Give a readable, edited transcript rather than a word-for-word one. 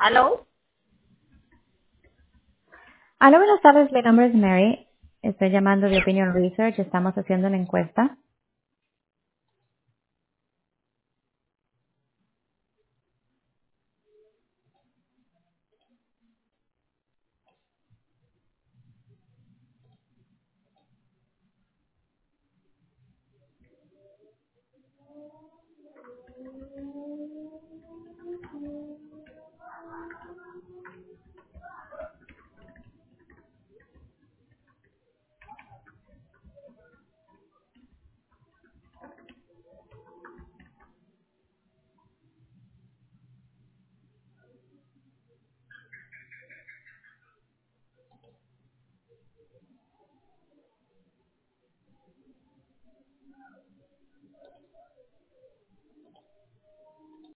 ¿Aló? Hola, buenas tardes. Mi nombre es Mary. Estoy llamando de Opinion Research. Estamos haciendo una encuesta